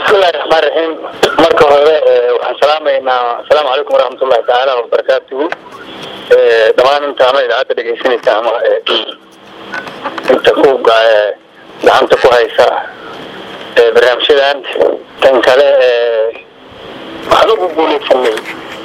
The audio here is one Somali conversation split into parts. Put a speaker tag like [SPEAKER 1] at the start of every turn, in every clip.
[SPEAKER 1] بسم الله الرحمن الرحيم. مركز السلام عليكم ورحمة الله تعالى وبركاته. دمان انت عمل عادة دقيسين تعمل انت فوق دعمت كويسة برنامج شدان تنكله حلو بقولي فني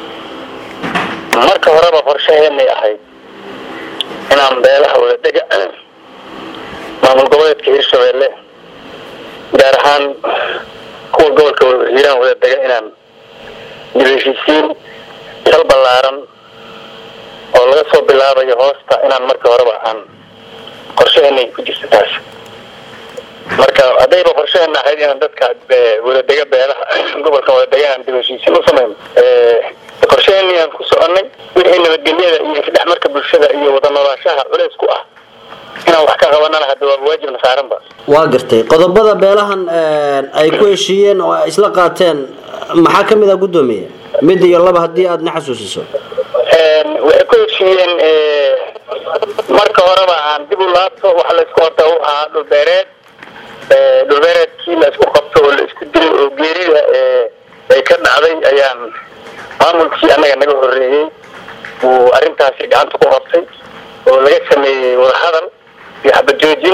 [SPEAKER 1] مركز ربع فرشة إني أحد أنا عم بيلها ولا دقة ما من قبل كثير شوية جارحان هو قبل كثيران ولا دقة إنام جلسين سلب اللارن والله صوب بالله بيهوستا إنام مركز ربع عن فرشة إني كجيس تاس مركز أديب فرشة إن أحد أنا دتك ولا دقة بيلها قبل كولا دقة عن جلسين وصمم qorsheeni aan ku soconay wixii nabadgelyada iyo fidxmarka bulshada iyo wada noolaanshaha culays ku ah inaan wax ka qabanana hadda waa waajib nasaaranba
[SPEAKER 2] waa gartay qodobada beelahan ay ku heshiiyeen oo isla qaateen maxaa kamid ah gudoomiye mid iyo laba hadii aad na xasuusiso
[SPEAKER 1] waxay ku heshiiyeen marka horeba aan dib u laabto waxa la isku qabto waxa dhulbeereedkii la isku qabto oo la isku dilo oo geerida ay ka dhacday ayaan maamulkii anaga naga horeeyay oo arintaasi gacanta ku qabtay oo laga sameeyay wada hadal iyo xabad joojin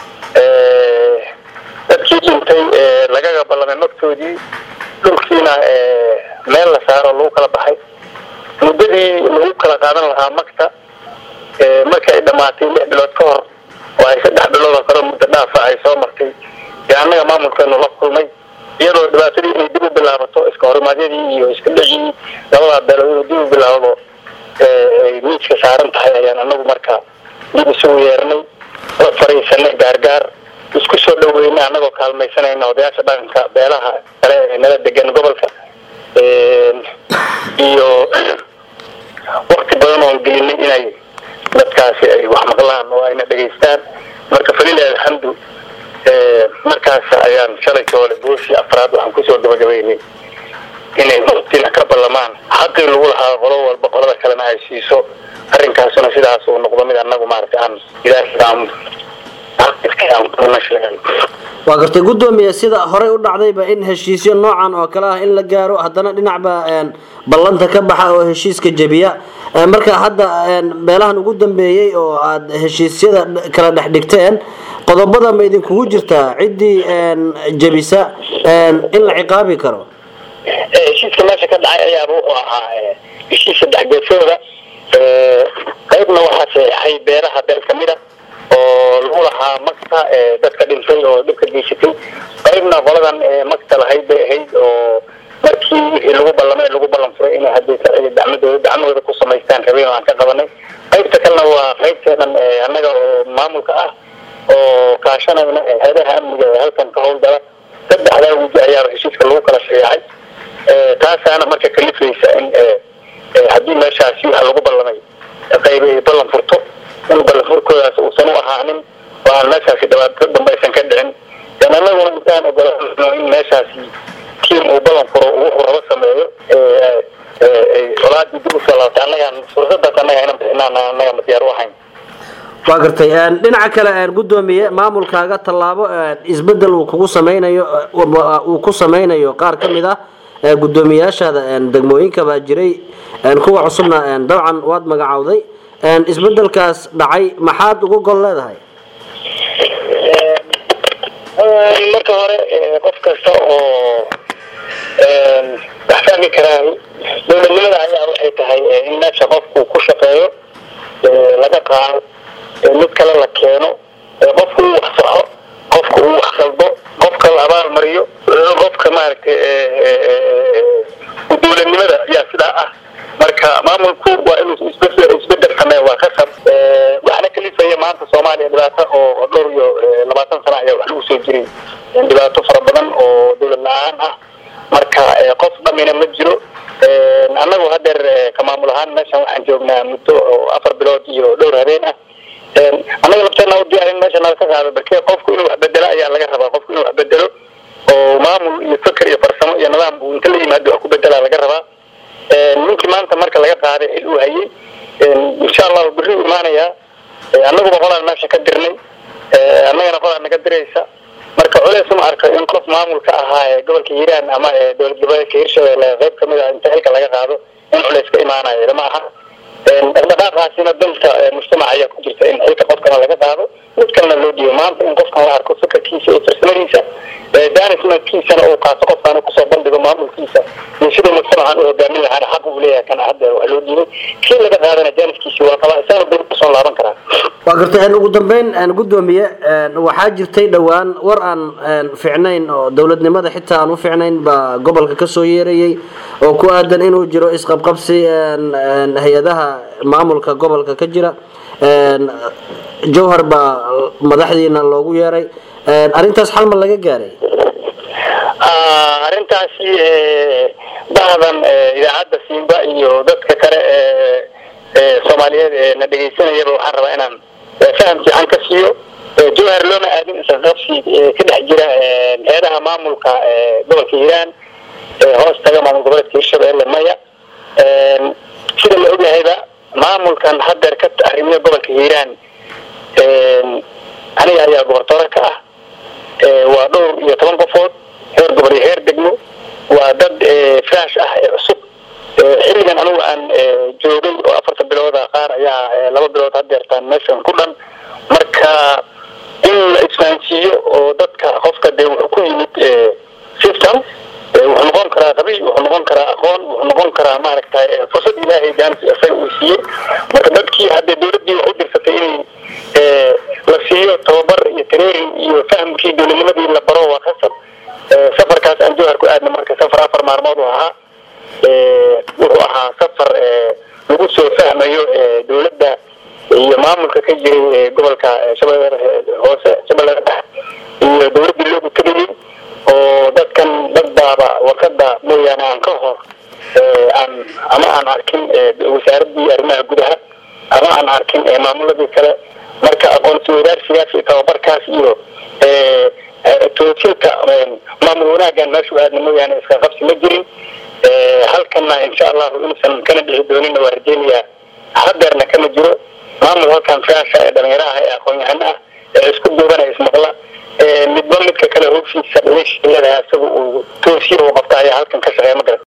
[SPEAKER 1] dadkii intay laga ballamay magtoodii dhulkiina meel la saaro lagu kala baxay muddadii lagu kala qaadan lahaa magta markay ay dhamaatay 6 bilood ka hor oo ay 3 bilood kale muddo dhaafa ay soo martay anaga maamulkeenu la kulmay iyadoo dhibaatadii ay dib u bilaabato iska hormaadiyadii iyo iska dhacii labada beelood dib u bilaabo miiska saaran tahay ayaan anagu marka dib u soo yeernay la fariisanay gaargaar isku soo dhaweynay anagoo kaalmaysanayna odayaasha dhaqanka beelaha kale ee nala degan gobolka iyo waqti badan oo gelinay inay dadkaasi ay wax maqlaan oo ayna dhageystaan marka faliilaa alxamdu markaas ayaan shalay toole booshi afraad waxaan ku soo gabagabeynay inay waqtiga ka ballamaan hadii lagu lahaa qolo walba qolada kalena ay siiso arrinkaasuna sidaas uu noqdo mid anagu maartay aan ilaahay
[SPEAKER 2] waa gartay gudoomiye sida horey u dhacdayba in heshiisyo noocan oo kale ah in la gaaro haddana dhinacba ballanta ka baxa oo heshiiska jabiya marka hadda beelahan ugu dambeeyay oo aad heshiisyada kala dhigteen qodobada ma idin kugu jirtaa cidii jabisa in la ciqaabi karo
[SPEAKER 1] heshiiska meesha ka dhacay ayaa uu ahaa heshiis dhexgeesooda qaybna waxa saxay beeraha beel kamida oo lagu lahaa magta dadka dhintay oo dhibka geysatay qaybna qoladan magta lahayd bay ahayd oo markii lagu ballan furay in hadii ay dacmadooda ku samaystaan rabeen aan ka qabanay qaybta kalena waa qaybteedan anaga oo maamulka ah oo kaashanayna hay'adaha amniga halkan ka howlgala saddexda wajah ayaa heshiiska lagu kala sheegay taasana marka kalifaysa in hadii meeshaasi waxa lagu ballamay qaybay ballan furto in ballan furkoodaas uu sanu ahaanin waa meeshaasi dhawaato dambaysan ka dhicin anaguna intaan ogolaano in meeshaasi kiim uu ballan furo uu rabo sameeyo walaad dib u soo laabtay anaga fursadaas anaga inaan bixinaan anaga ma diyaar u ahayn
[SPEAKER 2] waa gartay dhinaca kale gudoomiye maamulkaaga tallaabo isbedel uu kugu sameeynayo uu ku sameeynayo qaar kamid ah gudoomiyaashada degmooyinka baa jiray kuwa cusubna dabcan waad magacawday isbedelkaas dhacay maxaad ugu gol leedahay
[SPEAKER 1] marka hore qof kasta oo waxaan karaa dowladnimada ayaa waxay tahay in meesha qofku ku shaqeeyo laga qaado mid kale la keeno qofku wax saxo qofku wax qalbo qofka la abaal mariyo qofka maaragtay dowladnimada ayaa sidaa ah marka maamulku waa inuu isbedel sameeyo waa khasab waxna kalifaya maanta Soomaaliya dhibaato oo dhowr iyo 20 sano ayaa wax lagu soo jiray dhibaato fara badan oo dowlad la'aan ah marka qof dhamina ma jiro anagu hadeer ka maamul ahaan meeshan waxaan joognaa muddo 4 bilood iyo dhowr habeen ah anaga labteena u diyaarin meeshan ka qaado barkee qofku inuu wax bedelo ayaa laga rabaa qofku inuu wax bedelo oo maamul iyo fikir iyo farsamo iyo nidaam uu inta la yimaado wax ku bedela laga rabaa ninkii maanta marka laga qaaday xil uu hayay insha Allah bari imaanaya anagu boqolaan meesha ka dirnay annagana qolaan naga diraysa marka culays ma arko in qof maamulka ahaa gobolka Hiiraan ama dowlad goboleedka Hirshabelle qayb kamid ah inta xilka laga qaado in culays ka imaanayo lama aha dhaqdhaqaaqaasina danta mujtamaca ayaa ku jirta in xilka qofkana laga qaado mid kalena loo dhiibo maanta in qofkan la arko fikirkiisa iyo farsamadiisa daanismadkiisana uu qaato qofkaana kusoo bandhigo maamulkiisa iyo sidii mujtamacan u hogaamin lahaana xaq uu leeyahay kana hadda waa loo dhiibay kii laga qaadana jaaniskiisi waa qabaa isagana dib kusoo laaban karaa
[SPEAKER 2] waa gartay ugu dambeyn gudoomiye waxaa jirtay dhawaan war aan fiicnayn oo dowladnimada xitaa aan u fiicnayn baa gobolka ka soo yeerayay oo ku aadan inuu jiro isqabqabsi hay-adaha maamulka gobolka ka jira jowhar baa madaxdiina loogu yeeray arintaas xal ma laga gaaray
[SPEAKER 1] arintaasi bahdan idaacadda Simba iyo dadka kale Soomaaliyeed na dhageysanayaba waxaan rabaa inaan faham fiican ka siiyo jowhar looma aadin isqabqabsi ka dhex jira hay'adaha maamulka gobolka Hiiraan hoos taga maamul goboleedka Hirshabelle maya sida la ogayayba maamulkan hadda ka arrimaha gobolka Hiiraan aniga ayaa gobolka ka ah waa dhowr iyo 10 qofood heer gobol iyo heer degmo waa dad faash ah cusub xilligan anigu aan joogay oo 4 bilood qaar ayaa 2 bilood haddeertaan meeshan ku dhan marka in la isfahansiiyo oo dadka qofka de wuxuu ku yimid system wuxuu noqon karaa qabiil wuxuu noqon karaa aqoon wuxuu noqon karaa maaragtay fursad ilaahay gaansi asay uu siiyey marka dadkii hadda dowladii u dirsatay inay la siiyo tababar iyo training iyo fahamkii dowladnimadii la baro waa khasab safarkaas aan jowhar ku aadna marka safar 4 maalmood ahaa wuxuu ahaa safar lagu soo fahmayo dowladda iyo maamulka ka jiray gobolka Shabeelle hoose Shabeelle iyo dowladda loogu tagay oo dadkan dadbaaba warqada mooyaane aan ka hor aan arkin wasaaradii arrimaha gudaha ama aan arkin maamuladii kale marka aqoonsi wadaarsigaas iyo tababarkaas iyo toojinta maamul wanaagan meeshu aadna mooyaane iska qabsi ma jirin halkana insha Allah insan kana dhici doonin waa rajaynayaa haddeerna kama jiro maamul halkan faasha dhalinyaraha ee aqoon-yahan ah isku duubanaya ismaqla midba midka kale hogsiisa leeyahay asagu uu toosiyo qabta ayaa halkan ka shaqeeya ma garan